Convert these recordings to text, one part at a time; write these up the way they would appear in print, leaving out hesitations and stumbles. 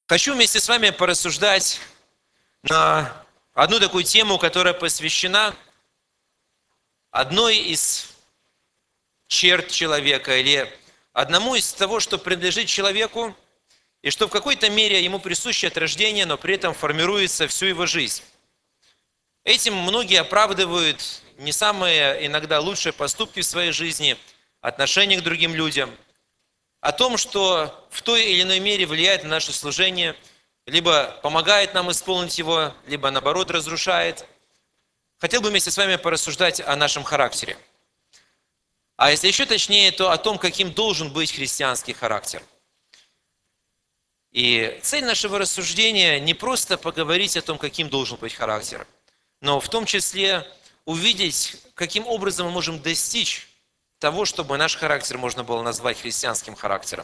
Хочу вместе с вами порассуждать на одну такую тему, которая посвящена одной из черт человека или одному из того, что принадлежит человеку и что в какой-то мере ему присуще от рождения, но при этом формируется всю его жизнь. Этим многие оправдывают не самые иногда лучшие поступки в своей жизни, отношения к другим людям, о том, что в той или иной мере влияет на наше служение, либо помогает нам исполнить его, либо наоборот разрушает. Хотел бы вместе с вами порассуждать о нашем характере. А если еще точнее, то о том, каким должен быть христианский характер. И цель нашего рассуждения не просто поговорить о том, каким должен быть характер, но в том числе увидеть, каким образом мы можем достичь того, чтобы наш характер можно было назвать христианским характером.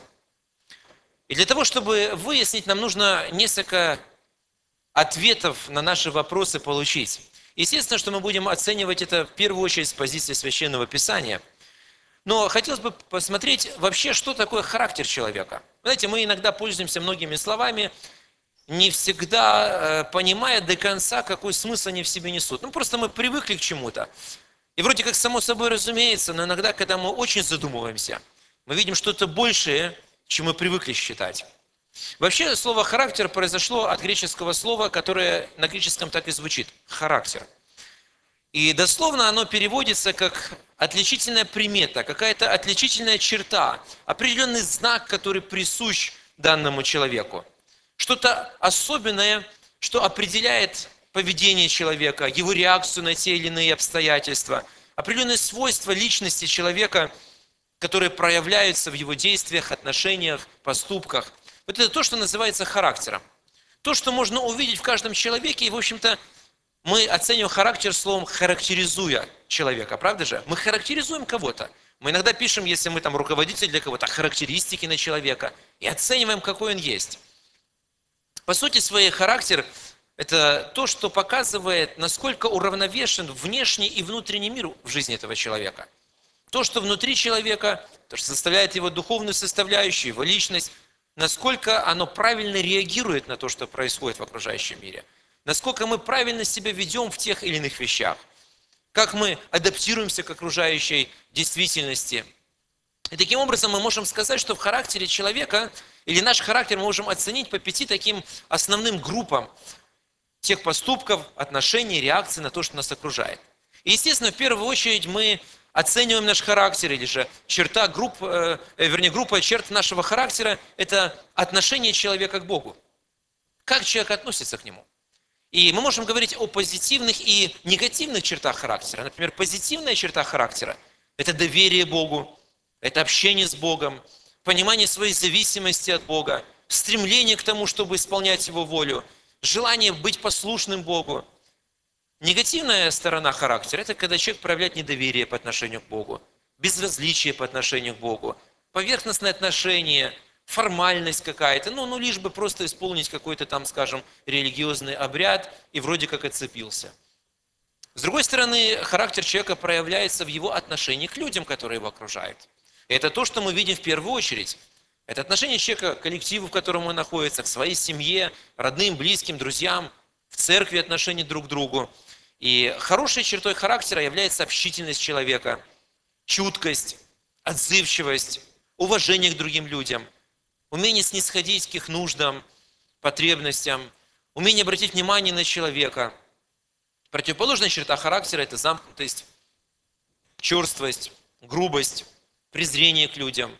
И для того, чтобы выяснить, нам нужно несколько ответов на наши вопросы получить. Естественно, что мы будем оценивать это в первую очередь с позиции Священного Писания. Но хотелось бы посмотреть вообще, что такое характер человека. Знаете, мы иногда пользуемся многими словами, не всегда понимая до конца, какой смысл они в себе несут. Просто мы привыкли к чему-то. И вроде как само собой разумеется, но иногда, когда мы очень задумываемся, мы видим что-то большее, чем мы привыкли считать. Вообще, слово «характер» произошло от греческого слова, которое на греческом так и звучит – «характер». И дословно оно переводится как отличительная примета, какая-то отличительная черта, определенный знак, который присущ данному человеку. Что-то особенное, что определяет поведение человека, его реакцию на те или иные обстоятельства, определенные свойства личности человека, которые проявляются в его действиях, отношениях, поступках. Вот это то, что называется характером. То, что можно увидеть в каждом человеке, и, в общем-то, мы оцениваем характер словом «характеризуя» человека, правда же? Мы характеризуем кого-то. Мы иногда пишем, если мы там руководитель для кого-то, характеристики на человека и оцениваем, какой он есть. По сути своей, характер – это то, что показывает, насколько уравновешен внешний и внутренний мир в жизни этого человека. То, что внутри человека, то, что составляет его духовную составляющую, его личность, насколько оно правильно реагирует на то, что происходит в окружающем мире. Насколько мы правильно себя ведем в тех или иных вещах. Как мы адаптируемся к окружающей действительности. И таким образом мы можем сказать, что в характере человека, или наш характер мы можем оценить по 5 таким основным группам тех поступков, отношений, реакций на то, что нас окружает. И, естественно, в первую очередь мы оцениваем наш характер, или же группа черт нашего характера – это отношение человека к Богу. Как человек относится к Нему. И мы можем говорить о позитивных и негативных чертах характера. Например, позитивная черта характера – это доверие Богу, это общение с Богом, понимание своей зависимости от Бога, стремление к тому, чтобы исполнять Его волю, желание быть послушным Богу. Негативная сторона характера – это когда человек проявляет недоверие по отношению к Богу, безразличие по отношению к Богу, поверхностное отношение, формальность какая-то, лишь бы просто исполнить какой-то там, скажем, религиозный обряд и вроде как отцепился. С другой стороны, характер человека проявляется в его отношении к людям, которые его окружают. И это то, что мы видим в первую очередь. Это отношение человека к коллективу, в котором он находится, к своей семье, родным, близким, друзьям, в церкви отношение друг к другу. И хорошей чертой характера является общительность человека, чуткость, отзывчивость, уважение к другим людям, умение снисходить к их нуждам, потребностям, умение обратить внимание на человека. Противоположная черта характера – это замкнутость, черствость, грубость, презрение к людям.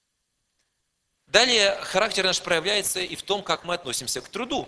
Далее характер наш проявляется и в том, как мы относимся к труду.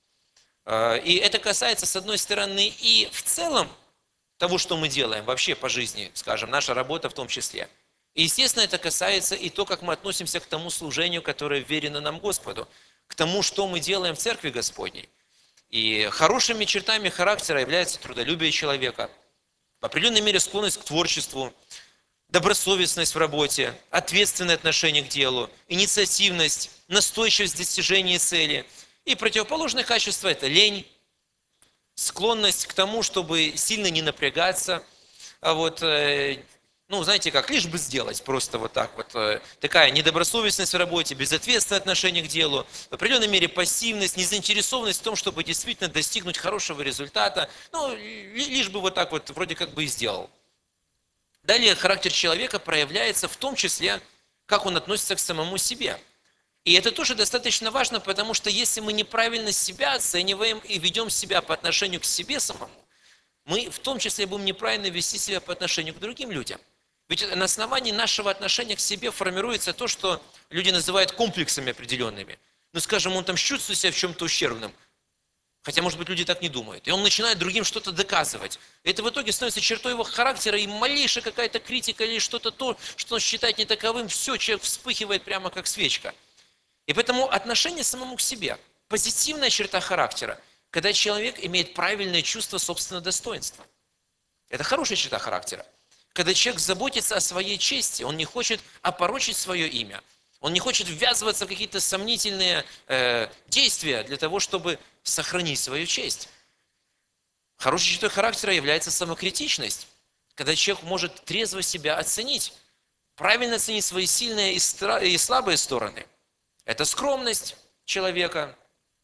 И это касается, с одной стороны, и в целом того, что мы делаем вообще по жизни, скажем, наша работа в том числе. И, естественно, это касается и то, как мы относимся к тому служению, которое верено нам Господу, к тому, что мы делаем в Церкви Господней. И хорошими чертами характера является трудолюбие человека, в определенной мере склонность к творчеству, добросовестность в работе, ответственное отношение к делу, инициативность, настойчивость в достижении цели. И противоположное качество – это лень, склонность к тому, чтобы сильно не напрягаться, Ну, знаете как, лишь бы сделать, просто вот так вот. Такая недобросовестность в работе, безответственное отношение к делу, в определенной мере пассивность, незаинтересованность в том, чтобы действительно достигнуть хорошего результата. Ну, лишь бы вот так вот вроде как бы и сделал. Далее характер человека проявляется в том числе, как он относится к самому себе. И это тоже достаточно важно, потому что если мы неправильно себя оцениваем и ведем себя по отношению к себе самому, мы в том числе будем неправильно вести себя по отношению к другим людям. Ведь на основании нашего отношения к себе формируется то, что люди называют комплексами определенными. Ну, скажем, он там чувствует себя в чем-то ущербным, хотя, может быть, люди так не думают. И он начинает другим что-то доказывать. И это в итоге становится чертой его характера, и малейшая какая-то критика или что-то то, что он считает не таковым, все, человек вспыхивает прямо как свечка. И поэтому отношение самому к себе, позитивная черта характера, когда человек имеет правильное чувство собственного достоинства. Это хорошая черта характера. Когда человек заботится о своей чести, он не хочет опорочить свое имя, он не хочет ввязываться в какие-то сомнительные действия для того, чтобы сохранить свою честь. Хорошей чертой характера является самокритичность, когда человек может трезво себя оценить, правильно оценить свои сильные и слабые стороны. Это скромность человека.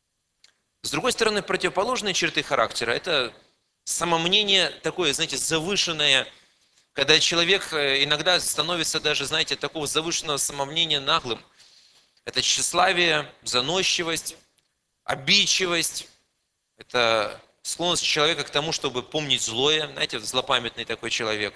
С другой стороны, противоположные черты характера – это самомнение такое, знаете, завышенное, когда человек иногда становится даже, знаете, такого завышенного самомнения наглым. Это тщеславие, заносчивость, обидчивость, это склонность человека к тому, чтобы помнить злое, знаете, злопамятный такой человек.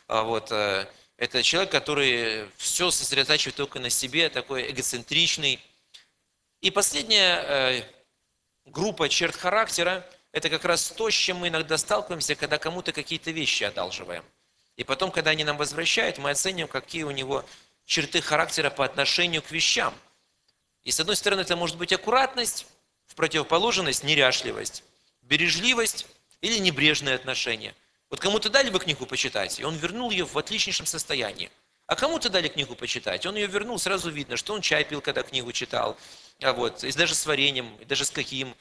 Это человек, который все сосредотачивает только на себе, такой эгоцентричный. И последняя группа черт характера – это как раз то, с чем мы иногда сталкиваемся, когда кому-то какие-то вещи одалживаем. И потом, когда они нам возвращают, мы оцениваем, какие у него черты характера по отношению к вещам. И с одной стороны, это может быть аккуратность, в противоположность неряшливость, бережливость или небрежное отношение. Вот кому-то дали бы книгу почитать, и он вернул ее в отличнейшем состоянии. А кому-то дали книгу почитать, он ее вернул, сразу видно, что он чай пил, когда книгу читал, и даже с вареньем, и даже с каким.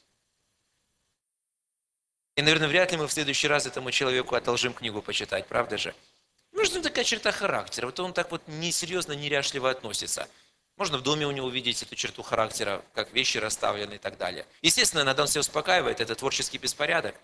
И, наверное, вряд ли мы в следующий раз этому человеку одолжим книгу почитать, правда же? Нужна такая черта характера, вот он так вот несерьезно, неряшливо относится. Можно в доме у него увидеть эту черту характера, как вещи расставлены и так далее. Естественно, иногда он себя успокаивает, это творческий беспорядок.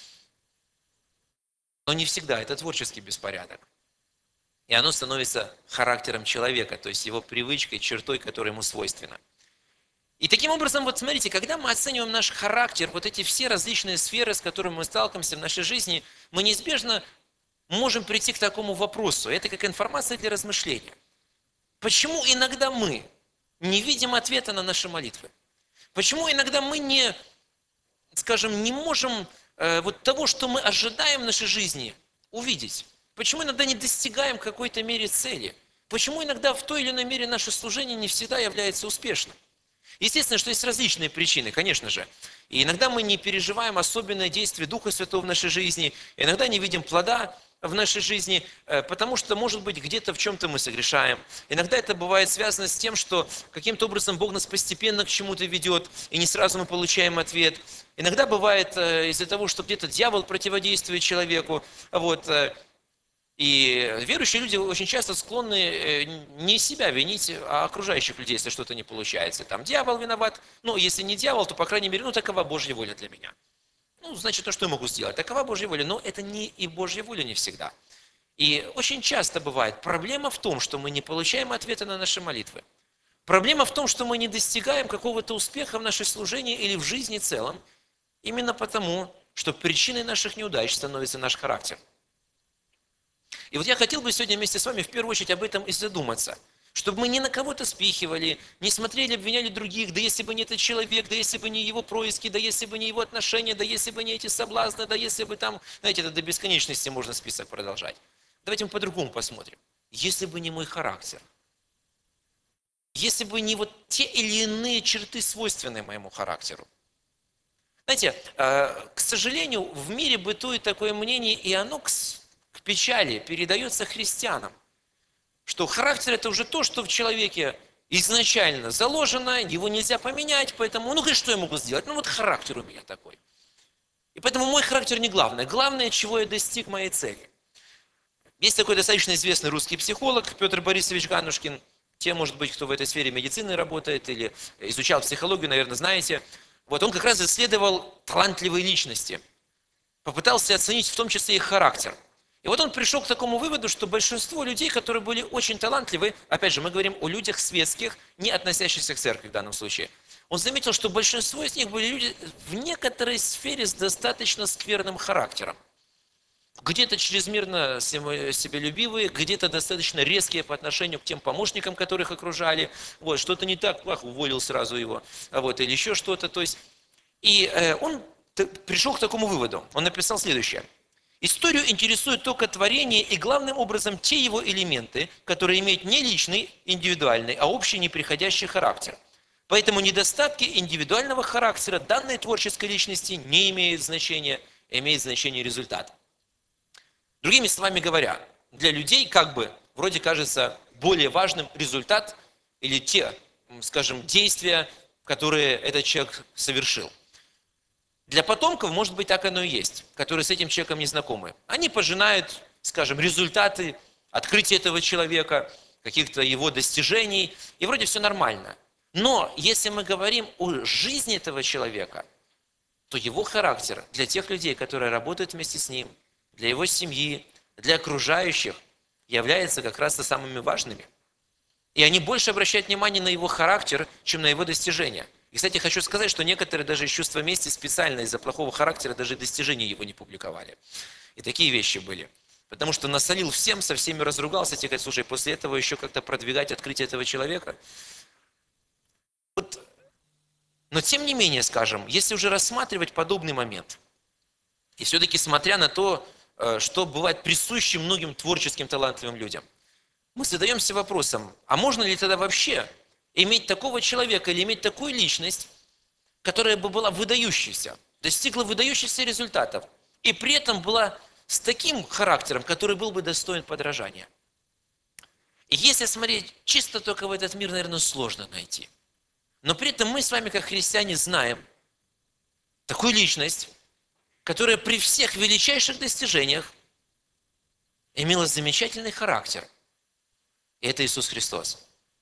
Но не всегда, это творческий беспорядок. И оно становится характером человека, то есть его привычкой, чертой, которая ему свойственна. И таким образом, вот смотрите, когда мы оцениваем наш характер, вот эти все различные сферы, с которыми мы сталкиваемся в нашей жизни, мы неизбежно можем прийти к такому вопросу. Это как информация для размышления. Почему иногда мы не видим ответа на наши молитвы? Почему иногда мы не, скажем, не можем вот того, что мы ожидаем в нашей жизни, увидеть? Почему иногда не достигаем какой-то мере цели? Почему иногда в той или иной мере наше служение не всегда является успешным? Естественно, что есть различные причины, конечно же. И иногда мы не переживаем особенное действие Духа Святого в нашей жизни, иногда не видим плода в нашей жизни, потому что, может быть, где-то в чем-то мы согрешаем. Иногда это бывает связано с тем, что каким-то образом Бог нас постепенно к чему-то ведет, и не сразу мы получаем ответ. Иногда бывает из-за того, что где-то дьявол противодействует человеку. И верующие люди очень часто склонны не себя винить, а окружающих людей, если что-то не получается. Там дьявол виноват, ну, если не дьявол, то, по крайней мере, ну, такова Божья воля для меня. Ну, значит, ну, что я могу сделать? Такова Божья воля, но это не и Божья воля не всегда. И очень часто бывает, проблема в том, что мы не получаем ответа на наши молитвы. Проблема в том, что мы не достигаем какого-то успеха в нашей служении или в жизни в целом, именно потому, что причиной наших неудач становится наш характер. И вот я хотел бы сегодня вместе с вами в первую очередь об этом и задуматься. Чтобы мы ни на кого-то спихивали, не смотрели, обвиняли других, да если бы не этот человек, да если бы не его происки, да если бы не его отношения, да если бы не эти соблазны, да если бы там, знаете, это до бесконечности можно список продолжать. Давайте мы по-другому посмотрим. Если бы не мой характер, если бы не вот те или иные черты, свойственные моему характеру. Знаете, к сожалению, в мире бытует такое мнение, и оно к печали передается христианам, что характер – это уже то, что в человеке изначально заложено, его нельзя поменять, поэтому, ну, что я могу сделать? Ну, вот характер у меня такой. И поэтому мой характер не главное. Главное, чего я достиг моей цели. Есть такой достаточно известный русский психолог Петр Борисович Ганушкин. Те, может быть, кто в этой сфере медицины работает или изучал психологию, наверное, знаете. Вот он как раз исследовал талантливые личности, попытался оценить в том числе их характер. И вот он пришел к такому выводу, что большинство людей, которые были очень талантливы, опять же, мы говорим о людях светских, не относящихся к церкви в данном случае, он заметил, что большинство из них были люди в некоторой сфере с достаточно скверным характером. Где-то чрезмерно себялюбивые, где-то достаточно резкие по отношению к тем помощникам, которых окружали. Вот, что-то не так, уволил сразу его, вот, или еще что-то. То есть, он пришел к такому выводу. Он написал следующее. Историю интересует только творение и главным образом те его элементы, которые имеют не личный, индивидуальный, а общий неприходящий характер. Поэтому недостатки индивидуального характера данной творческой личности не имеют значения, имеет значение результат. Другими словами говоря, для людей как бы вроде кажется более важным результат или те, скажем, действия, которые этот человек совершил. Для потомков, может быть, так оно и есть, которые с этим человеком не знакомы. Они пожинают, скажем, результаты открытия этого человека, каких-то его достижений, и вроде все нормально. Но если мы говорим о жизни этого человека, то его характер для тех людей, которые работают вместе с ним, для его семьи, для окружающих, является как раз самыми важными. И они больше обращают внимание на его характер, чем на его достижения. И, кстати, хочу сказать, что некоторые даже из чувства мести специально из-за плохого характера даже достижения его не публиковали. И такие вещи были. Потому что насолил всем, со всеми разругался, тебе говорят, слушай, после этого еще как-то продвигать открытие этого человека. Вот. Но тем не менее, скажем, если уже рассматривать подобный момент, и все-таки смотря на то, что бывает присуще многим творческим талантливым людям, мы задаемся вопросом, а можно ли тогда вообще иметь такого человека или иметь такую личность, которая бы была выдающейся, достигла выдающихся результатов, и при этом была с таким характером, который был бы достоин подражания. И если смотреть чисто только в этот мир, наверное, сложно найти. Но при этом мы с вами, как христиане, знаем такую личность, которая при всех величайших достижениях имела замечательный характер. И это Иисус Христос,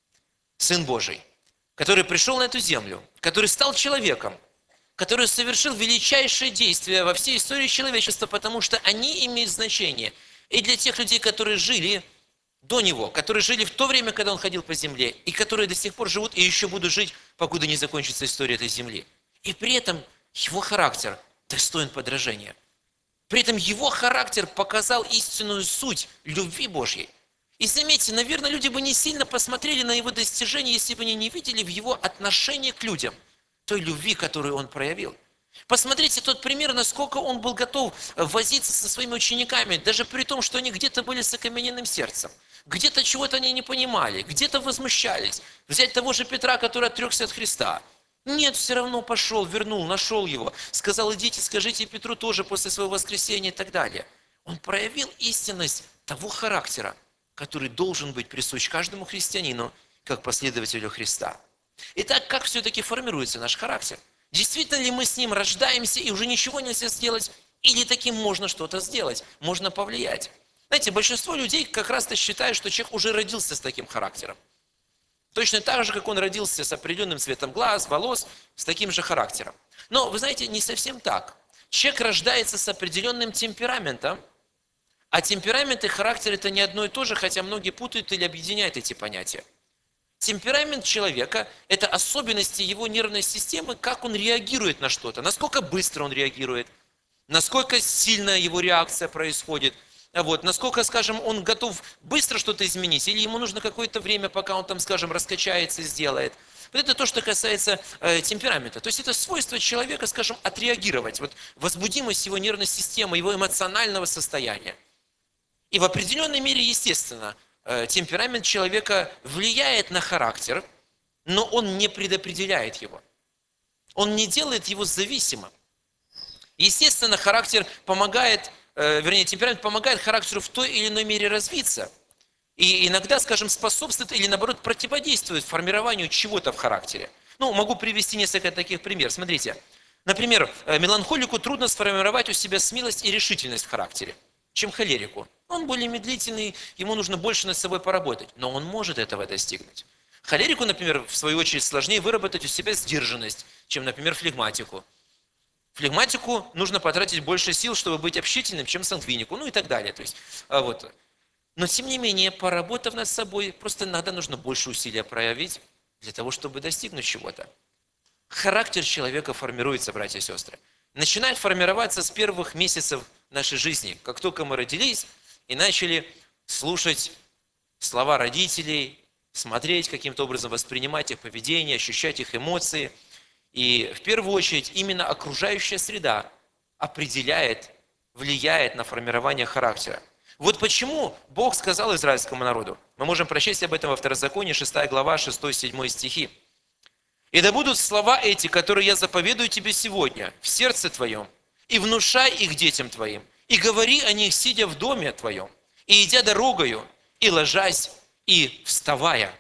Сын Божий, который пришел на эту землю, который стал человеком, который совершил величайшие действия во всей истории человечества, потому что они имеют значение и для тех людей, которые жили до Него, которые жили в то время, когда Он ходил по земле, и которые до сих пор живут и еще будут жить, покуда не закончится история этой земли. И при этом Его характер достоин подражания. При этом Его характер показал истинную суть любви Божьей. И заметьте, наверное, люди бы не сильно посмотрели на Его достижения, если бы они не видели в Его отношении к людям той любви, которую Он проявил. Посмотрите тот пример, насколько Он был готов возиться со своими учениками, даже при том, что они где-то были с окамененным сердцем, где-то чего-то они не понимали, где-то возмущались. Взять того же Петра, который отрекся от Христа. Нет, все равно пошел, вернул, нашел его, сказал, идите, скажите Петру тоже после своего воскресения и так далее. Он проявил истинность того характера, который должен быть присущ каждому христианину, как последователю Христа. Итак, как все-таки формируется наш характер? Действительно ли мы с ним рождаемся и уже ничего нельзя сделать, или таким можно что-то сделать, можно повлиять? Знаете, большинство людей как раз-то считают, что человек уже родился с таким характером. Точно так же, как он родился с определенным цветом глаз, волос, с таким же характером. Но, вы знаете, не совсем так. Человек рождается с определенным темпераментом, а темперамент и характер – это не одно и то же, хотя многие путают или объединяют эти понятия. Темперамент человека – это особенности его нервной системы, как он реагирует на что-то, насколько быстро он реагирует, насколько сильная его реакция происходит, вот, насколько, скажем, он готов быстро что-то изменить, или ему нужно какое-то время, пока он там, скажем, раскачается и сделает. Вот это то, что касается темперамента. То есть это свойство человека, скажем, отреагировать, вот, возбудимость его нервной системы, его эмоционального состояния. И в определенной мере, естественно, темперамент человека влияет на характер, но он не предопределяет его. Он не делает его зависимым. Естественно, характер помогает, темперамент помогает характеру в той или иной мере развиться. И иногда, скажем, способствует или, наоборот, противодействует формированию чего-то в характере. Ну, могу привести несколько таких примеров. Смотрите, например, меланхолику трудно сформировать у себя смелость и решительность в характере, чем холерику. Он более медлительный, ему нужно больше над собой поработать, но он может этого достигнуть. Холерику, например, в свою очередь, сложнее выработать у себя сдержанность, чем, например, флегматику. Флегматику нужно потратить больше сил, чтобы быть общительным, чем сангвинику, ну и так далее. То есть, вот. Но, тем не менее, поработав над собой, просто иногда нужно больше усилия проявить для того, чтобы достигнуть чего-то. Характер человека формируется, братья и сестры. Начинает формироваться с первых месяцев нашей жизни. Как только мы родились и начали слушать слова родителей, смотреть каким-то образом, воспринимать их поведение, ощущать их эмоции. И в первую очередь именно окружающая среда определяет, влияет на формирование характера. Вот почему Бог сказал израильскому народу. Мы можем прочесть об этом во Второзаконии, 6 глава, 6-7 стихи. «И да будут слова эти, которые я заповедую тебе сегодня, в сердце твоем, и внушай их детям твоим, и говори о них, сидя в доме твоем, и идя дорогою, и ложась, и вставая».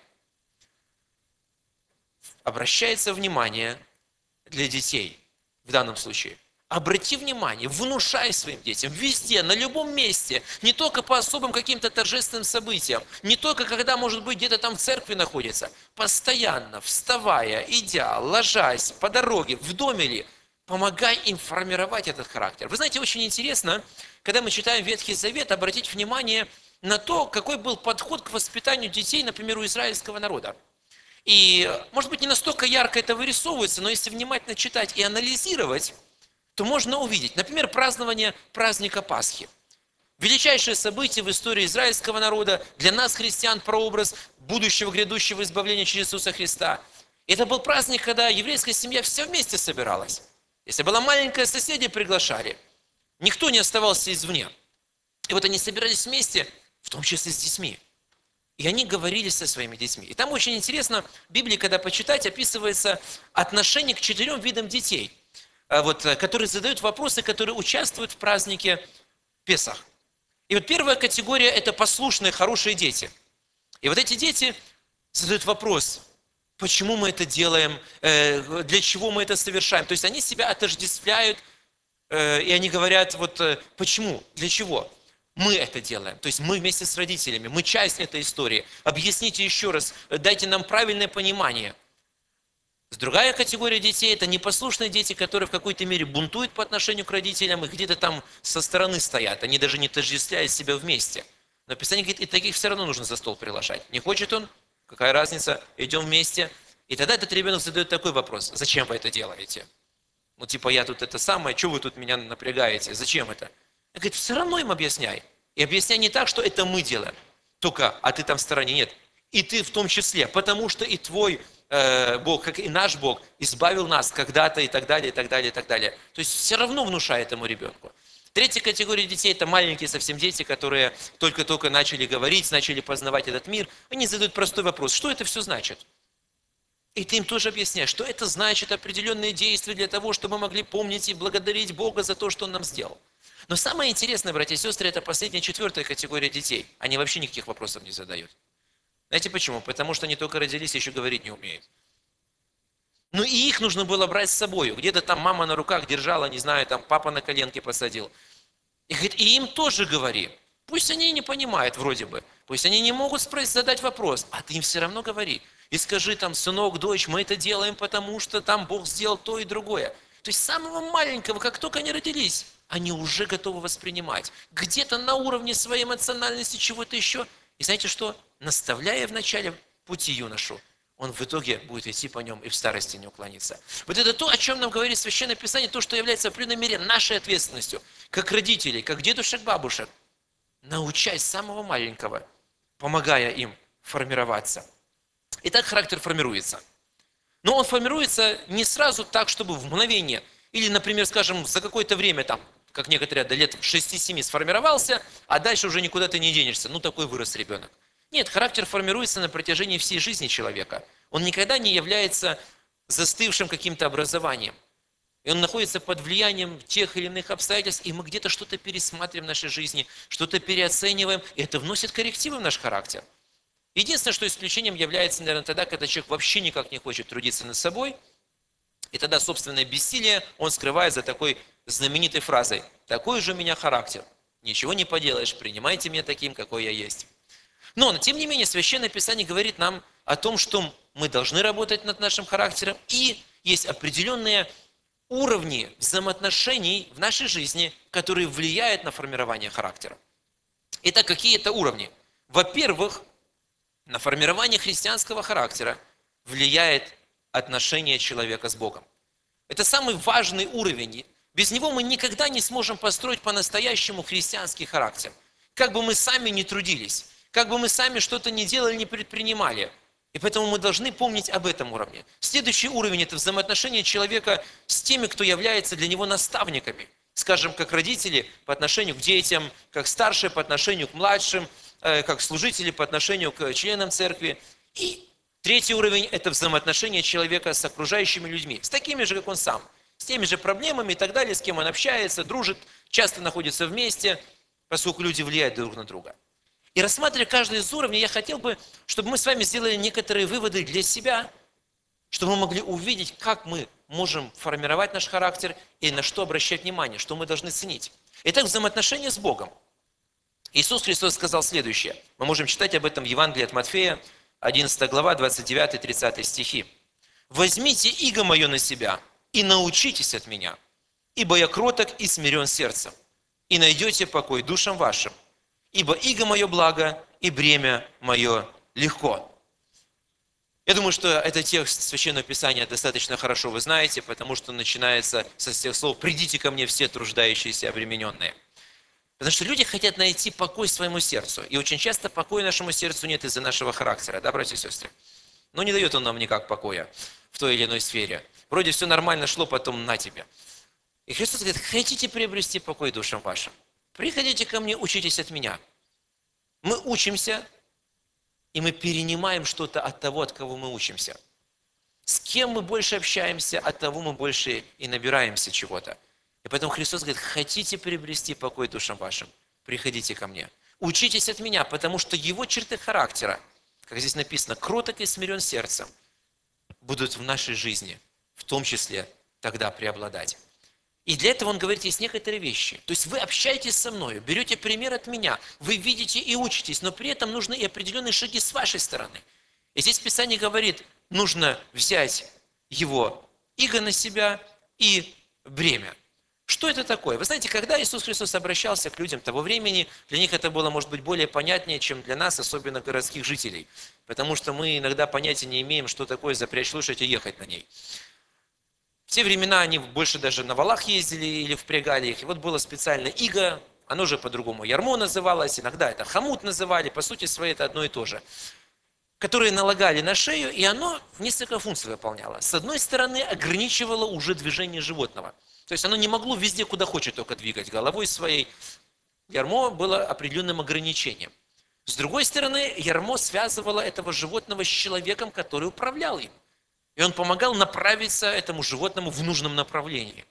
Обращается внимание для детей в данном случае. Обрати внимание, внушай своим детям везде, на любом месте, не только по особым каким-то торжественным событиям, не только когда, может быть, где-то там в церкви находится, постоянно, вставая, идя, ложась, по дороге, в доме ли, помогай им формировать этот характер. Вы знаете, очень интересно, когда мы читаем Ветхий Завет, обратить внимание на то, какой был подход к воспитанию детей, например, у израильского народа. И, может быть, не настолько ярко это вырисовывается, но если внимательно читать и анализировать, то можно увидеть, например, празднование праздника Пасхи. Величайшее событие в истории израильского народа, для нас, христиан, прообраз будущего грядущего избавления через Иисуса Христа. Это был праздник, когда еврейская семья вся вместе собиралась. Если была маленькая, соседи приглашали. Никто не оставался извне. И вот они собирались вместе, в том числе с детьми. И они говорили со своими детьми. И там очень интересно, в Библии, когда почитать, описывается отношение к 4 видам детей, которые задают вопросы, которые участвуют в празднике Песах. И вот первая категория – это послушные, хорошие дети. И вот эти дети задают вопрос, почему мы это делаем, для чего мы это совершаем. То есть они себя отождествляют, и они говорят, почему, для чего мы это делаем. То есть мы вместе с родителями, мы часть этой истории. Объясните еще раз, дайте нам правильное понимание. Другая категория детей – это непослушные дети, которые в какой-то мере бунтуют по отношению к родителям и где-то там со стороны стоят. Они даже не отождествляют себя вместе. Но Писание говорит, и таких все равно нужно за стол приглашать. Не хочет он? Какая разница? Идем вместе. И тогда этот ребенок задает такой вопрос. Зачем вы это делаете? Я тут это самое, что вы тут меня напрягаете? Зачем это? Он говорит, все равно им объясняй. И объясняй не так, что это мы делаем. Только, а ты там в стороне. Нет. И ты в том числе. Потому что и твой Бог, как и наш Бог, избавил нас когда-то и так далее, и так далее, и так далее. То есть все равно внушает этому ребенку. Третья категория детей – это маленькие совсем дети, которые только-только начали говорить, начали познавать этот мир. Они задают простой вопрос, что это все значит? И ты им тоже объясняешь, что это значит определенные действия для того, чтобы мы могли помнить и благодарить Бога за то, что Он нам сделал. Но самое интересное, братья и сестры, это последняя, 4 категория детей. Они вообще никаких вопросов не задают. Знаете почему? Потому что они только родились, еще говорить не умеют. Ну и их нужно было брать с собой. Где-то там мама на руках держала, не знаю, там папа на коленке посадил. И говорит, и им тоже говори. Пусть они не понимают вроде бы. Пусть они не могут задать вопрос, а ты им все равно говори. И скажи там, сынок, дочь, мы это делаем, потому что там Бог сделал то и другое. То есть самого маленького, как только они родились, они уже готовы воспринимать. Где-то на уровне своей эмоциональности чего-то еще. И знаете что? Наставляя в начале пути юношу, он в итоге будет идти по нем и в старости не уклониться. Вот это то, о чем нам говорит Священное Писание, то, что является в определенной мере нашей ответственностью, как родителей, как дедушек, бабушек, научать самого маленького, помогая им формироваться. Итак, характер формируется. Но он формируется не сразу так, чтобы в мгновение, или, например, скажем, за какое-то время, там, как некоторые до лет 6-7 сформировался, а дальше уже никуда ты не денешься. Ну, такой вырос ребенок. Нет, характер формируется на протяжении всей жизни человека. Он никогда не является застывшим каким-то образованием. И он находится под влиянием тех или иных обстоятельств, и мы где-то что-то пересматриваем в нашей жизни, что-то переоцениваем, и это вносит коррективы в наш характер. Единственное, что исключением является, наверное, тогда, когда человек вообще никак не хочет трудиться над собой, и тогда собственное бессилие он скрывает за такой знаменитой фразой «такой же у меня характер». Ничего не поделаешь, принимайте меня таким, какой я есть. Но, тем не менее, Священное Писание говорит нам о том, что мы должны работать над нашим характером, и есть определенные уровни взаимоотношений в нашей жизни, которые влияют на формирование характера. Итак, какие это уровни? Во-первых, на формирование христианского характера влияет отношение человека с Богом. Это самый важный уровень. Без него мы никогда не сможем построить по-настоящему христианский характер. Как бы мы сами ни трудились, как бы мы сами что-то ни делали, не предпринимали. И поэтому мы должны помнить об этом уровне. Следующий уровень – это взаимоотношения человека с теми, кто является для него наставниками. Скажем, как родители по отношению к детям, как старшие по отношению к младшим, как служители по отношению к членам церкви. И третий уровень – это взаимоотношения человека с окружающими людьми, с такими же, как он сам, с теми же проблемами и так далее, с кем он общается, дружит, часто находится вместе, поскольку люди влияют друг на друга. И рассматривая каждый из уровней, я хотел бы, чтобы мы с вами сделали некоторые выводы для себя, чтобы мы могли увидеть, как мы можем формировать наш характер и на что обращать внимание, что мы должны ценить. Итак, взаимоотношения с Богом. Иисус Христос сказал следующее. Мы можем читать об этом в Евангелии от Матфея, 11 глава, 29-30 стихи. «Возьмите иго мое на себя и научитесь от меня, ибо я кроток и смирен сердцем, и найдете покой душам вашим, ибо иго мое благо, и бремя мое легко». Я думаю, что этот текст Священного Писания достаточно хорошо вы знаете, потому что начинается со тех слов «придите ко мне все труждающиеся и обремененные». Потому что люди хотят найти покой своему сердцу. И очень часто покоя нашему сердцу нет из-за нашего характера, да, братья и сестры? Но не дает он нам никак покоя в той или иной сфере. Вроде все нормально шло, потом на тебе. И Христос говорит, хотите приобрести покой душам вашим? Приходите ко мне, учитесь от меня. Мы учимся, и мы перенимаем что-то от того, от кого мы учимся. С кем мы больше общаемся, от того мы больше и набираемся чего-то. И поэтому Христос говорит, хотите приобрести покой душам вашим? Приходите ко мне. Учитесь от меня, потому что его черты характера, как здесь написано, кроток и смирен сердцем, будут в нашей жизни, в том числе тогда преобладать. И для этого он говорит, есть некоторые вещи. То есть вы общаетесь со мной, берете пример от меня, вы видите и учитесь, но при этом нужны и определенные шаги с вашей стороны. И здесь Писание говорит, нужно взять его иго на себя и бремя. Что это такое? Вы знаете, когда Иисус Христос обращался к людям того времени, для них это было, может быть, более понятнее, чем для нас, особенно городских жителей. Потому что мы иногда понятия не имеем, что такое запрячь лошадь и ехать на ней. В те времена они больше даже на валах ездили или впрягали их. И вот было специально иго, оно же по-другому ярмо называлось, иногда это хомут называли, по сути своей это одно и то же. Которые налагали на шею, и оно несколько функций выполняло. С одной стороны, ограничивало уже движение животного. То есть оно не могло везде, куда хочет, только двигать головой своей. Ярмо было определенным ограничением. С другой стороны, ярмо связывало этого животного с человеком, который управлял им. И он помогал направиться этому животному в нужном направлении.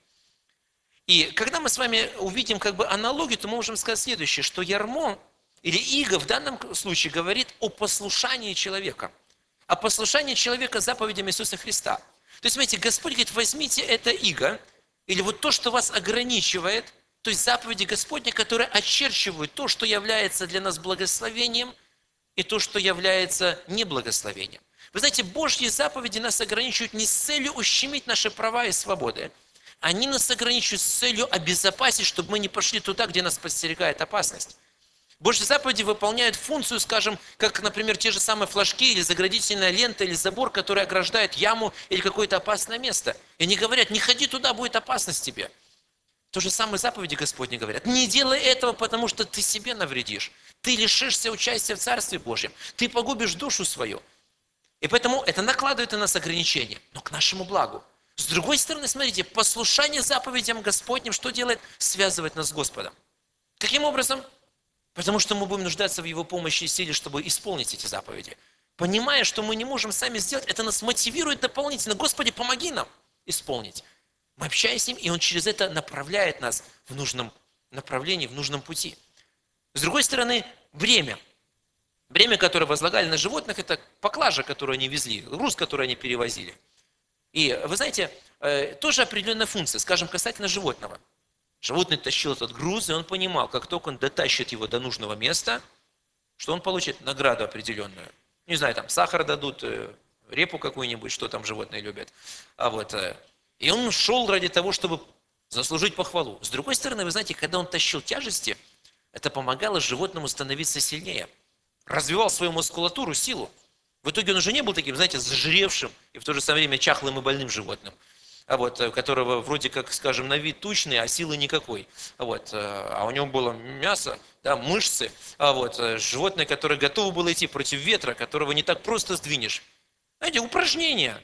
И когда мы с вами увидим аналогию, то мы можем сказать следующее, что ярмо или иго в данном случае говорит о послушании человека. О послушании человека заповедям Иисуса Христа. То есть, смотрите, Господь говорит, возьмите это иго, или вот то, что вас ограничивает, то есть заповеди Господни, которые очерчивают то, что является для нас благословением, и то, что является неблагословением. Вы знаете, Божьи заповеди нас ограничивают не с целью ущемить наши права и свободы. Они нас ограничивают с целью обезопасить, чтобы мы не пошли туда, где нас подстерегает опасность. Божьи заповеди выполняют функцию, скажем, как, например, те же самые флажки, или заградительная лента, или забор, который ограждает яму или какое-то опасное место. И они говорят, не ходи туда, будет опасность тебе. То же самое заповеди Господни говорят. Не делай этого, потому что ты себе навредишь. Ты лишишься участия в Царстве Божьем. Ты погубишь душу свою. И поэтому это накладывает на нас ограничения, но к нашему благу. С другой стороны, смотрите, послушание заповедям Господним, что делает? Связывает нас с Господом. Каким образом? Потому что мы будем нуждаться в Его помощи и силе, чтобы исполнить эти заповеди. Понимая, что мы не можем сами сделать, это нас мотивирует дополнительно. Господи, помоги нам исполнить. Мы общаемся с Ним, и Он через это направляет нас в нужном направлении, в нужном пути. С другой стороны, бремя. Бремя, которое возлагали на животных, это поклажа, которую они везли, груз, который они перевозили. И вы знаете, тоже определенная функция, скажем, касательно животного. Животное тащил этот груз, и он понимал, как только он дотащит его до нужного места, что он получит награду определенную. Не знаю, там сахар дадут, репу какую-нибудь, что там животные любят. И он шел ради того, чтобы заслужить похвалу. С другой стороны, вы знаете, когда он тащил тяжести, это помогало животному становиться сильнее. Развивал свою мускулатуру, силу. В итоге он уже не был таким, знаете, зажиревшим и в то же самое время чахлым и больным животным, которого вроде как, скажем, на вид тучный, а силы никакой. А у него было мясо, да, мышцы, животное, которое готово было идти против ветра, которого не так просто сдвинешь. Знаете, упражнения,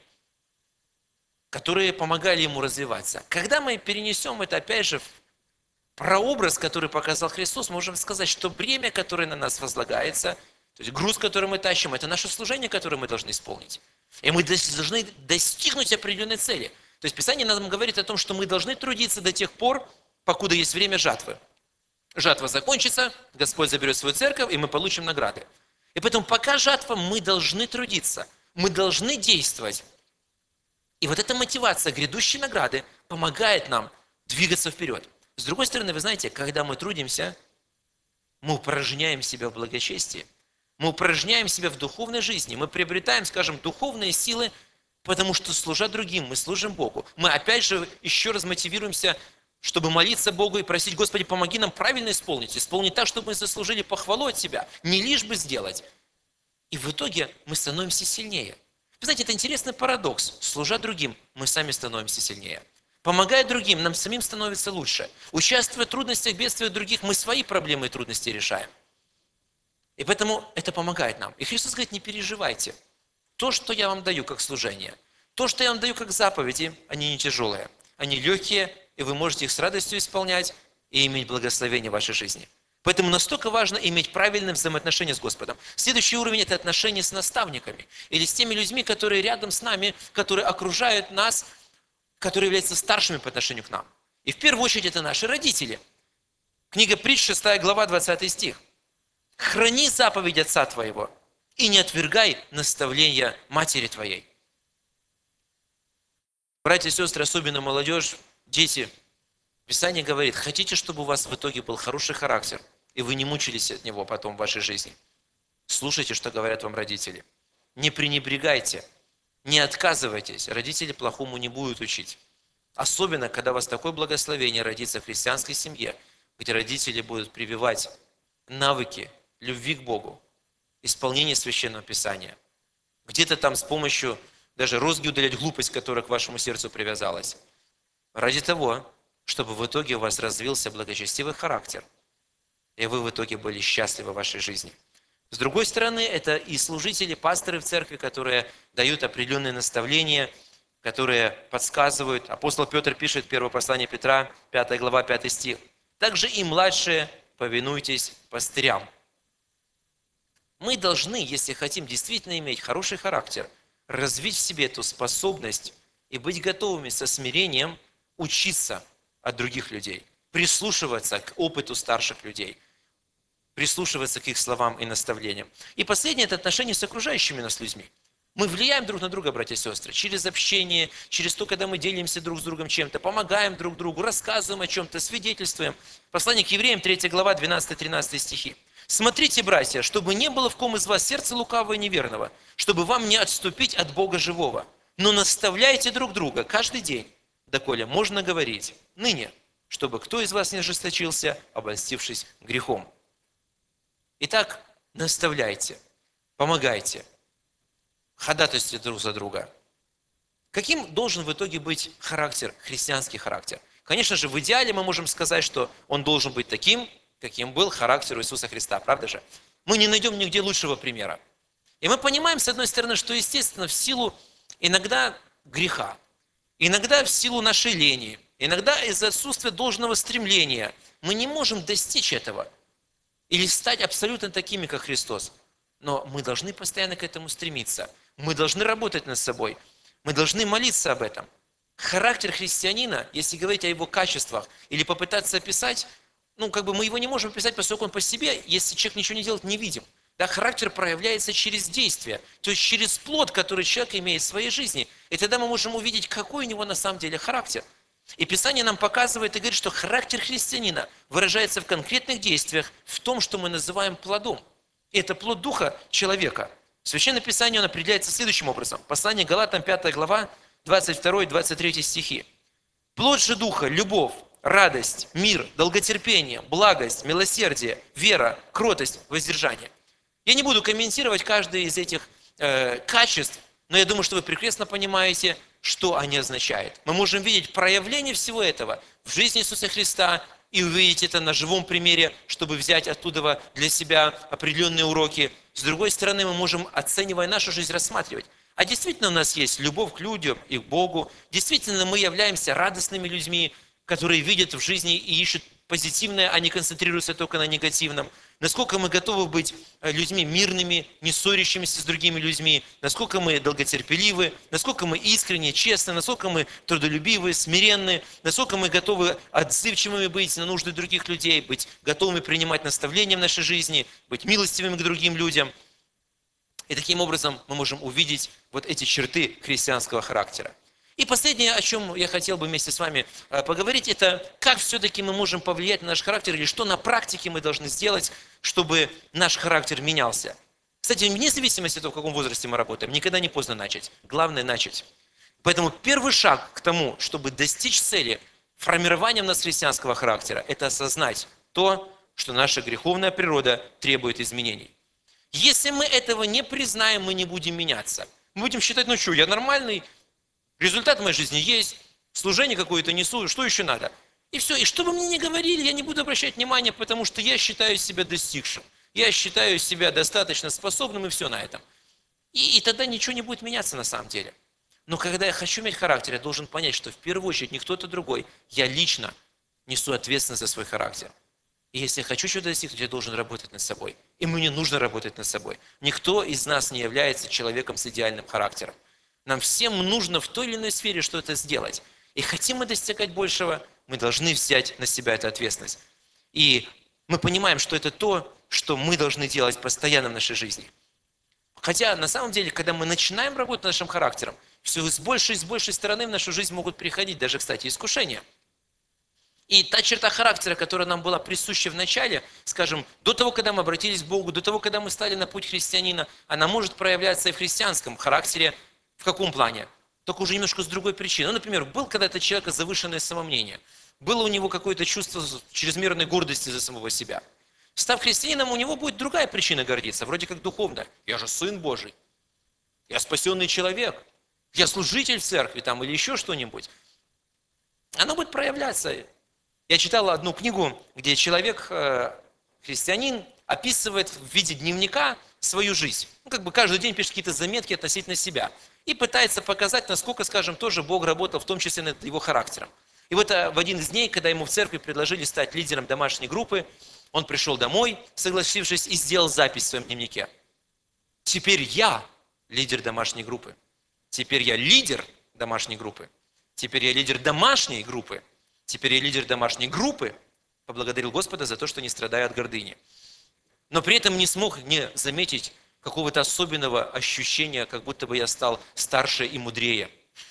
которые помогали ему развиваться. Когда мы перенесем это, опять же, в прообраз, который показал Христос, можем сказать, что бремя, которое на нас возлагается, то есть груз, который мы тащим, это наше служение, которое мы должны исполнить. И мы должны достигнуть определенной цели. То есть Писание нам говорит о том, что мы должны трудиться до тех пор, покуда есть время жатвы. Жатва закончится, Господь заберет свою церковь, и мы получим награды. И поэтому пока жатва, мы должны трудиться, мы должны действовать. И вот эта мотивация грядущей награды помогает нам двигаться вперед. С другой стороны, вы знаете, когда мы трудимся, мы упражняем себя в благочестии, мы упражняем себя в духовной жизни, мы приобретаем, скажем, духовные силы, потому что, служа другим, мы служим Богу. Мы опять же еще раз мотивируемся, чтобы молиться Богу и просить: Господи, помоги нам правильно исполнить так, чтобы мы заслужили похвалу от Тебя, не лишь бы сделать. И в итоге мы становимся сильнее. Вы знаете, это интересный парадокс. Служа другим, мы сами становимся сильнее. Помогая другим, нам самим становится лучше. Участвуя в трудностях, бедствиях других, мы свои проблемы и трудности решаем. И поэтому это помогает нам. И Христос говорит: не переживайте. То, что я вам даю как служение, то, что я вам даю как заповеди, они не тяжелые. Они легкие, и вы можете их с радостью исполнять и иметь благословение в вашей жизни. Поэтому настолько важно иметь правильные взаимоотношения с Господом. Следующий уровень – это отношения с наставниками. Или с теми людьми, которые рядом с нами, которые окружают нас, которые являются старшими по отношению к нам. И в первую очередь это наши родители. Книга Притч, 6 глава, 20 стих. «Храни заповедь отца твоего и не отвергай наставления матери твоей». Братья и сестры, особенно молодежь, дети, Писание говорит: хотите, чтобы у вас в итоге был хороший характер, и вы не мучились от него потом в вашей жизни? Слушайте, что говорят вам родители. Не пренебрегайте, не отказывайтесь. Родители плохому не будут учить. Особенно, когда у вас такое благословение родиться в христианской семье, где родители будут прививать навыки любви к Богу, исполнения Священного Писания. Где-то там с помощью даже розги удалять глупость, которая к вашему сердцу привязалась. Ради того, чтобы в итоге у вас развился благочестивый характер, и вы в итоге были счастливы в вашей жизни. С другой стороны, это и служители, пасторы в церкви, которые дают определенные наставления, которые подсказывают. Апостол Петр пишет в первое послание Петра, 5 глава, 5 стих. «Также и младшие повинуйтесь пастырям». Мы должны, если хотим действительно иметь хороший характер, развить в себе эту способность и быть готовыми со смирением учиться от других людей, прислушиваться к опыту старших людей, прислушиваться к их словам и наставлениям. И последнее – это отношения с окружающими нас людьми. Мы влияем друг на друга, братья и сестры, через общение, через то, когда мы делимся друг с другом чем-то, помогаем друг другу, рассказываем о чем-то, свидетельствуем. Послание к евреям, 3 глава, 12-13 стихи. «Смотрите, братья, чтобы не было в ком из вас сердца лукавого и неверного, чтобы вам не отступить от Бога живого, но наставляйте друг друга каждый день, доколе можно говорить ныне, чтобы кто из вас не ожесточился, обольстившись грехом». Итак, наставляйте, помогайте, ходатайствуйте друг за друга. Каким должен в итоге быть характер, христианский характер? Конечно же, в идеале мы можем сказать, что он должен быть таким, каким был характер у Иисуса Христа, правда же? Мы не найдем нигде лучшего примера. И мы понимаем, с одной стороны, что, естественно, в силу иногда греха, иногда в силу нашей лени, иногда из-за отсутствия должного стремления мы не можем достичь этого или стать абсолютно такими, как Христос. Но мы должны постоянно к этому стремиться. Мы должны работать над собой. Мы должны молиться об этом. Характер христианина, если говорить о его качествах или попытаться описать, мы его не можем описать, поскольку он по себе, если человек ничего не делает, не видим. Да, характер проявляется через действие, то есть через плод, который человек имеет в своей жизни. И тогда мы можем увидеть, какой у него на самом деле характер. И Писание нам показывает и говорит, что характер христианина выражается в конкретных действиях, в том, что мы называем плодом. И это плод Духа человека. В Священном Писании он определяется следующим образом. Послание Галатам, 5 глава, 22-23 стихи. «Плод же Духа – любовь, радость, мир, долготерпение, благость, милосердие, вера, кротость, воздержание». Я не буду комментировать каждое из этих качеств, но я думаю, что вы прекрасно понимаете, что они означают. Мы можем видеть проявление всего этого в жизни Иисуса Христа и увидеть это на живом примере, чтобы взять оттуда для себя определенные уроки. С другой стороны, мы можем, оценивая нашу жизнь, рассматривать. А действительно у нас есть любовь к людям и к Богу. Действительно мы являемся радостными людьми, которые видят в жизни и ищут позитивное, а не концентрируются только на негативном. Насколько мы готовы быть людьми мирными, не ссорящимися с другими людьми, насколько мы долготерпеливы, насколько мы искренне, честны, насколько мы трудолюбивы, смиренны, насколько мы готовы отзывчивыми быть на нужды других людей, быть готовыми принимать наставления в нашей жизни, быть милостивыми к другим людям. И таким образом мы можем увидеть вот эти черты христианского характера. И последнее, о чем я хотел бы вместе с вами поговорить, это как все-таки мы можем повлиять на наш характер, или что на практике мы должны сделать, чтобы наш характер менялся. Кстати, вне зависимости от того, в каком возрасте мы работаем, никогда не поздно начать. Главное начать. Поэтому первый шаг к тому, чтобы достичь цели формирования в нас христианского характера, это осознать то, что наша греховная природа требует изменений. Если мы этого не признаем, мы не будем меняться. Мы будем считать, ну что, я нормальный, результат в моей жизни есть, служение какое-то несу, что еще надо? И все. И что бы мне ни говорили, я не буду обращать внимания, потому что я считаю себя достигшим. Я считаю себя достаточно способным, и все на этом. И тогда ничего не будет меняться на самом деле. Но когда я хочу иметь характер, я должен понять, что в первую очередь не кто-то другой, я лично несу ответственность за свой характер. И если я хочу чего-то достигнуть, я должен работать над собой. И мне нужно работать над собой. Никто из нас не является человеком с идеальным характером. Нам всем нужно в той или иной сфере что-то сделать. И хотим мы достигать большего, мы должны взять на себя эту ответственность. И мы понимаем, что это то, что мы должны делать постоянно в нашей жизни. Хотя, на самом деле, когда мы начинаем работать над нашим характером, все с большей и с большей стороны в нашу жизнь могут приходить, даже, кстати, искушения. И та черта характера, которая нам была присуща в начале, скажем, до того, когда мы обратились к Богу, до того, когда мы стали на путь христианина, она может проявляться и в христианском характере. В каком плане? Только уже немножко с другой причиной. Ну, например, был когда-то человека завышенное самомнение. Было у него какое-то чувство чрезмерной гордости за самого себя. Став христианином, у него будет другая причина гордиться, вроде как духовная. Я же Сын Божий. Я спасенный человек. Я служитель в церкви там, или еще что-нибудь. Оно будет проявляться. Я читал одну книгу, где человек, христианин, описывает в виде дневника свою жизнь. Ну, как бы каждый день пишет какие-то заметки относительно себя. И пытается показать, насколько, скажем, тоже Бог работал, в том числе над его характером. И вот в один из дней, когда ему в церкви предложили стать лидером домашней группы, он пришел домой, согласившись, и сделал запись в своем дневнике. Теперь я лидер домашней группы. Теперь я лидер домашней группы. Теперь я лидер домашней группы. Теперь я лидер домашней группы. Поблагодарил Господа за то, что не страдаю от гордыни. Но при этом не смог не заметить какого-то особенного ощущения, как будто бы я стал старше и мудрее.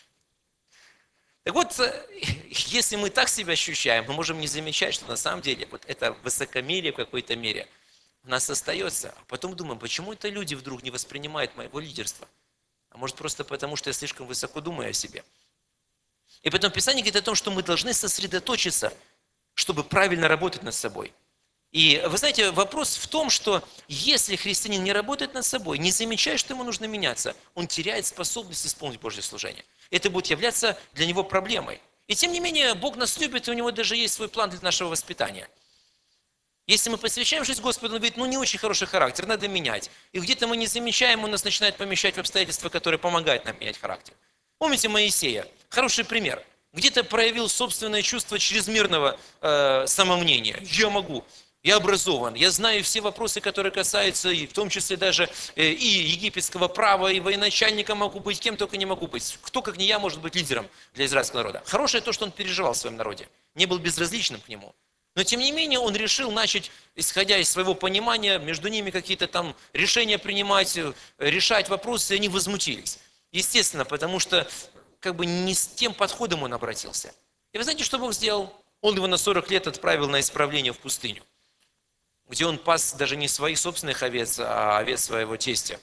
Так вот, если мы так себя ощущаем, мы можем не замечать, что на самом деле вот это высокомерие в какой-то мере у нас остается. А потом думаем, почему это люди вдруг не воспринимают моего лидерства? А может просто потому, что я слишком высоко думаю о себе. И поэтому Писание говорит о том, что мы должны сосредоточиться, чтобы правильно работать над собой. И вы знаете, вопрос в том, что если христианин не работает над собой, не замечает, что ему нужно меняться, он теряет способность исполнить Божье служение. Это будет являться для него проблемой. И тем не менее, Бог нас любит, и у него даже есть свой план для нашего воспитания. Если мы посвящаем жизнь Господу, он говорит, ну не очень хороший характер, надо менять. И где-то мы не замечаем, он нас начинает помещать в обстоятельства, которые помогают нам менять характер. Помните Моисея? Хороший пример. Где-то проявил собственное чувство чрезмерного самомнения. Я могу. Я образован, я знаю все вопросы, которые касаются, и в том числе даже и египетского права, и военачальником могу быть, кем только не могу быть. Кто, как не я, может быть лидером для израильского народа. Хорошее то, что он переживал в своем народе, не был безразличным к нему. Но тем не менее он решил начать, исходя из своего понимания, между ними какие-то там решения принимать, решать вопросы, и они возмутились. Естественно, потому что как бы не с тем подходом он обратился. И вы знаете, что Бог сделал? Он его на 40 лет отправил на исправление в пустыню, где он пас даже не своих собственных овец, а овец своего тестя.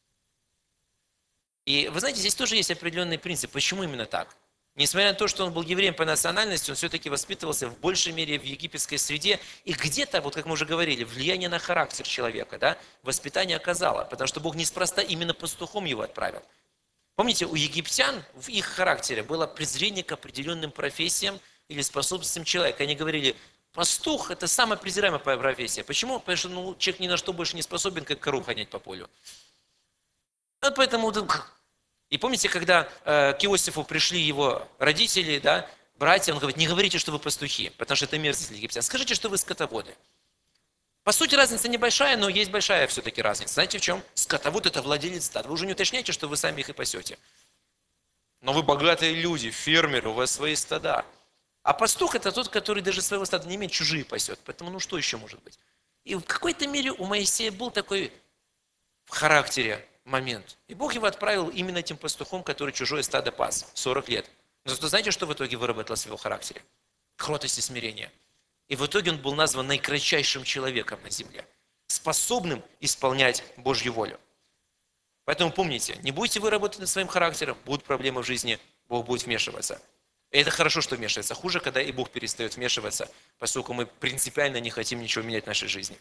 И вы знаете, здесь тоже есть определенный принцип. Почему именно так? Несмотря на то, что он был евреем по национальности, он все-таки воспитывался в большей мере в египетской среде. И где-то, вот как мы уже говорили, влияние на характер человека, да, воспитание оказало. Потому что Бог неспроста именно пастухом его отправил. Помните, у египтян в их характере было презрение к определенным профессиям или способностям человека. Они говорили, пастух – это самая презираемая профессия. Почему? Потому что человек ни на что больше не способен, как кору гонять по полю. Вот поэтому... И помните, когда к Иосифу пришли его родители, да, братья, он говорит, не говорите, что вы пастухи, потому что это мерзость для египтян. Скажите, что вы скотоводы. По сути, разница небольшая, но есть большая все-таки разница. Знаете в чем? Скотовод – это владелец стада. Вы уже не уточняете, что вы сами их и пасете. Но вы богатые люди, фермеры, у вас свои стада. А пастух – это тот, который даже своего стада не имеет, чужие пасет. Поэтому, что еще может быть? И в какой-то мере у Моисея был такой в характере момент. И Бог его отправил именно этим пастухом, который чужое стадо пас 40 лет. Но зато знаете, что в итоге выработалось в его характере? Кротость и смирение. И в итоге он был назван наикратчайшим человеком на земле, способным исполнять Божью волю. Поэтому помните, не будете вы работать над своим характером, будут проблемы в жизни, Бог будет вмешиваться. И это хорошо, что вмешивается. Хуже, когда и Бог перестает вмешиваться, поскольку мы принципиально не хотим ничего менять в нашей жизни.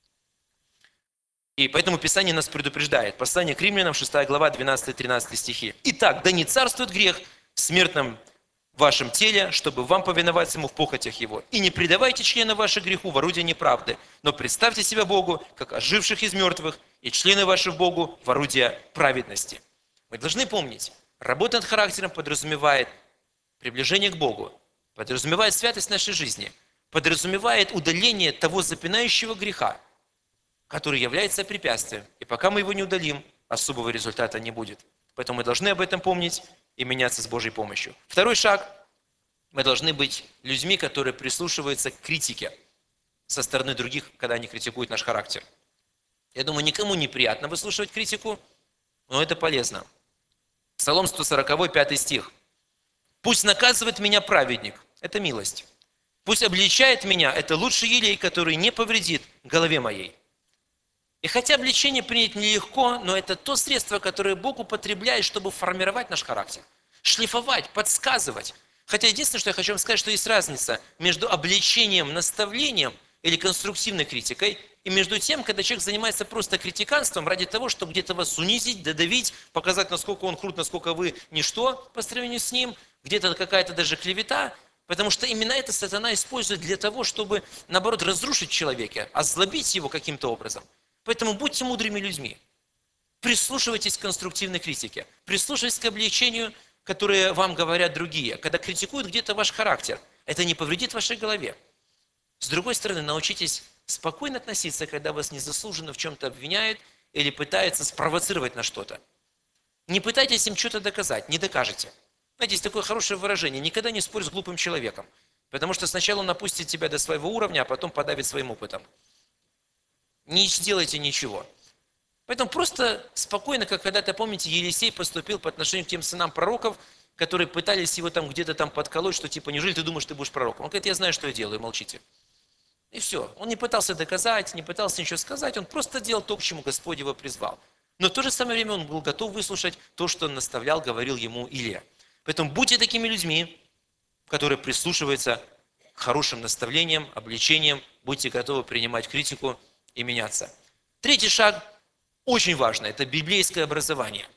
И поэтому Писание нас предупреждает. Послание к Римлянам, 6 глава, 12-13 стихи. «Итак, да не царствует грех в смертном вашем теле, чтобы вам повиноваться ему в похотях его. И не предавайте члены ваших греху в орудие неправды, но представьте себя Богу, как оживших из мертвых, и члены ваши в Богу в орудие праведности». Мы должны помнить, работа над характером подразумевает приближение к Богу, подразумевает святость нашей жизни, подразумевает удаление того запинающего греха, который является препятствием. И пока мы его не удалим, особого результата не будет. Поэтому мы должны об этом помнить и меняться с Божьей помощью. Второй шаг. Мы должны быть людьми, которые прислушиваются к критике со стороны других, когда они критикуют наш характер. Я думаю, никому не приятно выслушивать критику, но это полезно. Псалом 140, 5 стих. «Пусть наказывает меня праведник». Это милость. «Пусть обличает меня». Это лучший елей, который не повредит голове моей. И хотя обличение принять нелегко, но это то средство, которое Бог употребляет, чтобы формировать наш характер, шлифовать, подсказывать. Хотя единственное, что я хочу вам сказать, что есть разница между обличением, наставлением или конструктивной критикой, и между тем, когда человек занимается просто критиканством ради того, чтобы где-то вас унизить, додавить, показать, насколько он крут, насколько вы ничто по сравнению с ним, где-то какая-то даже клевета, потому что именно это сатана использует для того, чтобы, наоборот, разрушить человека, озлобить его каким-то образом. Поэтому будьте мудрыми людьми. Прислушивайтесь к конструктивной критике. Прислушивайтесь к обличению, которое вам говорят другие. Когда критикуют где-то ваш характер, это не повредит вашей голове. С другой стороны, научитесь спокойно относиться, когда вас незаслуженно в чем-то обвиняют или пытаются спровоцировать на что-то. Не пытайтесь им что-то доказать, не докажете. Знаете, есть такое хорошее выражение: никогда не спорь с глупым человеком, потому что сначала он опустит тебя до своего уровня, а потом подавит своим опытом. Не сделайте ничего. Поэтому просто спокойно, как когда-то, помните, Елисей поступил по отношению к тем сынам пророков, которые пытались его там где-то там подколоть, что типа, неужели ты думаешь, ты будешь пророком? Он говорит, я знаю, что я делаю, молчите. И все. Он не пытался доказать, не пытался ничего сказать, он просто делал то, к чему Господь его призвал. Но в то же самое время он был готов выслушать то, что он наставлял, говорил ему Илия. Поэтому будьте такими людьми, которые прислушиваются к хорошим наставлениям, обличениям, будьте готовы принимать критику и меняться. Третий шаг очень важный – это библейское образование.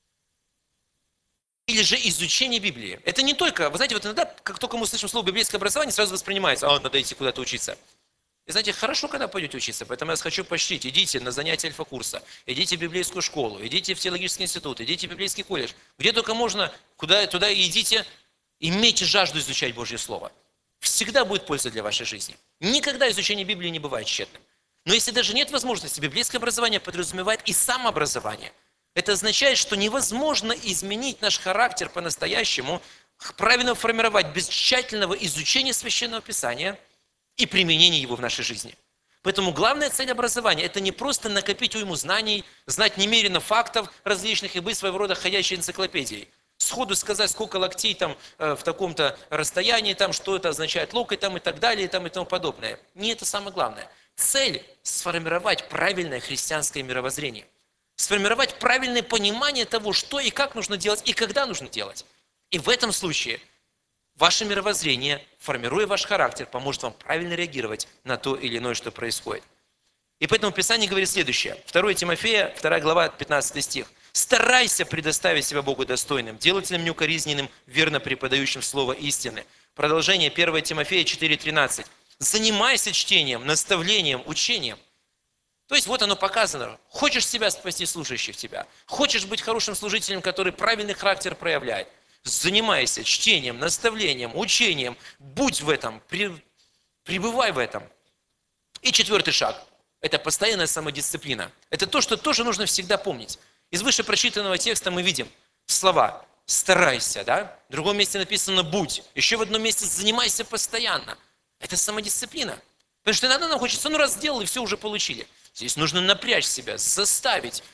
Или же изучение Библии. Это не только, вы знаете, вот иногда, как только мы слышим слово библейское образование, сразу воспринимается, надо идти куда-то учиться. И знаете, хорошо, когда пойдете учиться, поэтому я вас хочу поощрить. Идите на занятия альфа-курса, идите в библейскую школу, идите в теологический институт, идите в библейский колледж. Где только можно, туда и идите, имейте жажду изучать Божье Слово. Всегда будет польза для вашей жизни. Никогда изучение Библии не бывает тщетным. Но если даже нет возможности, библейское образование подразумевает и самообразование. Это означает, что невозможно изменить наш характер по-настоящему, правильно формировать без тщательного изучения Священного Писания и применения его в нашей жизни. Поэтому главная цель образования – это не просто накопить уйму знаний, знать немерено фактов различных и быть своего рода ходячей энциклопедией. Сходу сказать, сколько локтей там в таком-то расстоянии, там, что это означает локоть там, и так далее, там, и тому подобное. Не это самое главное. Цель – сформировать правильное христианское мировоззрение. Сформировать правильное понимание того, что и как нужно делать, и когда нужно делать. И в этом случае ваше мировоззрение, формируя ваш характер, поможет вам правильно реагировать на то или иное, что происходит. И поэтому Писание говорит следующее. 2 Тимофея, 2 глава, 15 стих. «Старайся предоставить себя Богу достойным, делателем неукоризненным, верно преподающим слово истины». Продолжение 1 Тимофея 4:13. «Занимайся чтением, наставлением, учением». То есть вот оно показано. Хочешь себя спасти, слушающих тебя. Хочешь быть хорошим служителем, который правильный характер проявляет. Занимайся чтением, наставлением, учением. Будь в этом, пребывай в этом. И 4-й шаг. Это постоянная самодисциплина. Это то, что тоже нужно всегда помнить. Из выше прочитанного текста мы видим слова «старайся», да? В другом месте написано «будь». Еще в одном месте «занимайся постоянно». Это самодисциплина. Потому что иногда нам хочется, ну раз сделал, и все уже получили. Здесь нужно напрячь себя, заставить.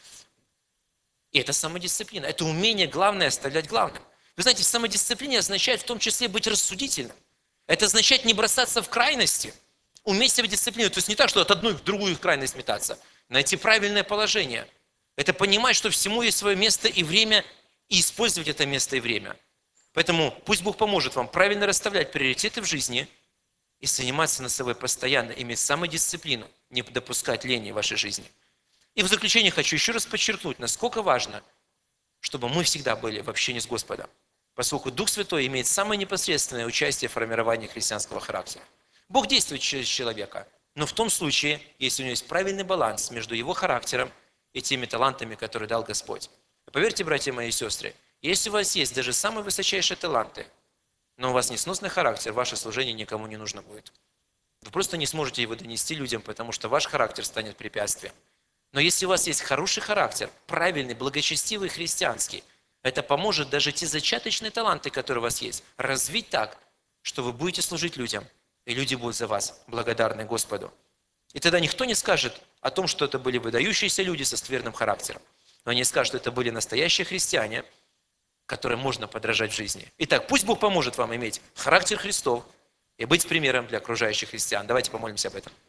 И это самодисциплина. Это умение главное оставлять главным. Вы знаете, самодисциплина означает в том числе быть рассудительным. Это означает не бросаться в крайности. Уметь себя дисциплинировать. То есть не так, что от одной в другую крайность метаться. Найти правильное положение. Это понимать, что всему есть свое место и время, и использовать это место и время. Поэтому пусть Бог поможет вам правильно расставлять приоритеты в жизни и заниматься над собой постоянно, иметь самодисциплину, не допускать лени в вашей жизни. И в заключение хочу еще раз подчеркнуть, насколько важно, чтобы мы всегда были в общении с Господом, поскольку Дух Святой имеет самое непосредственное участие в формировании христианского характера. Бог действует через человека, но в том случае, если у него есть правильный баланс между его характером и теми талантами, которые дал Господь. И поверьте, братья мои и сестры, если у вас есть даже самые высочайшие таланты, но у вас несносный характер, ваше служение никому не нужно будет. Вы просто не сможете его донести людям, потому что ваш характер станет препятствием. Но если у вас есть хороший характер, правильный, благочестивый, христианский, это поможет даже те зачаточные таланты, которые у вас есть, развить так, что вы будете служить людям, и люди будут за вас благодарны Господу. И тогда никто не скажет о том, что это были выдающиеся люди со скверным характером. Но они скажут, что это были настоящие христиане, которым можно подражать в жизни. Итак, пусть Бог поможет вам иметь характер Христов и быть примером для окружающих христиан. Давайте помолимся об этом.